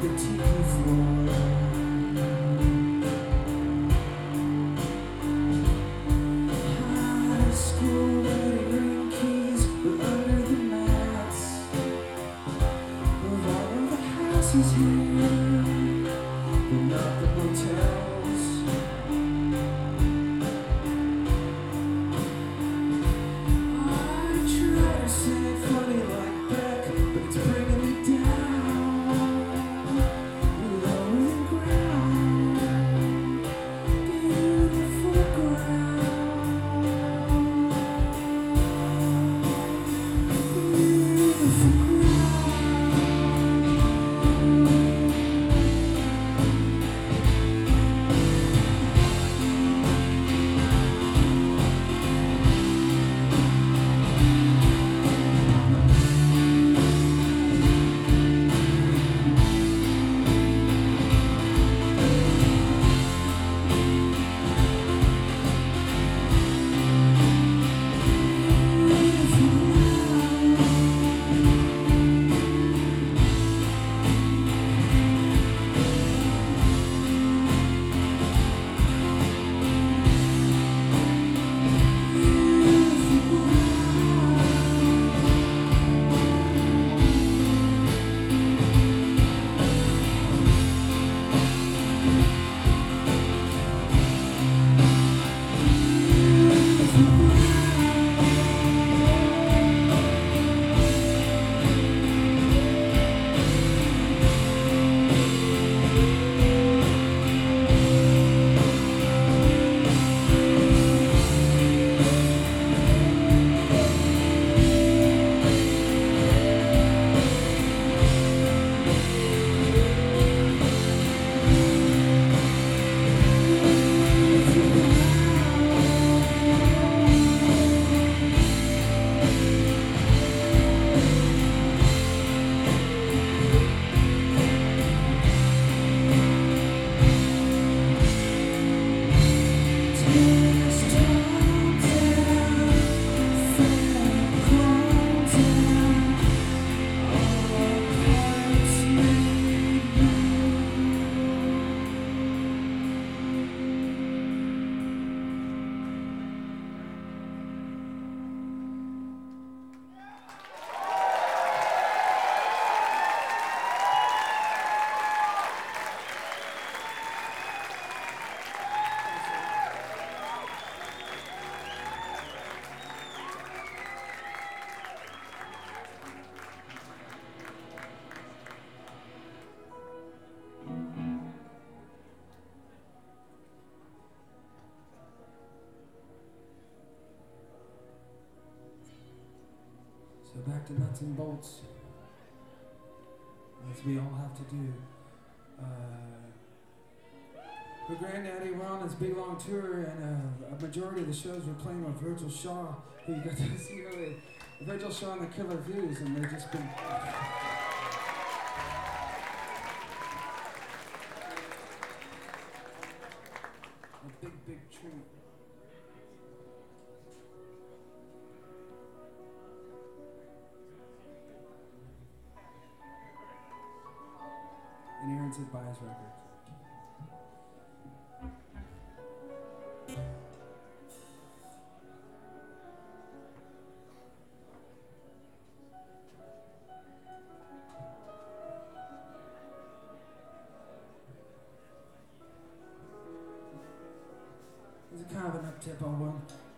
the TV floor. High school ring keys were under the mats of all of the houses here, but not the motels. I try to sing funny like Beck, but it's bringing me down, lower than ground, beautiful ground, beautiful ground. So back to nuts and bolts, as we all have to do. But Granddaddy, we're on this big long tour, and a majority of the shows we're playing with Virgil Shaw, who you got to see earlier. Virgil Shaw and the Killer Views, and they've just been... a big, big treat. And Aaron said buy his record. It's kind of an up-tempo one.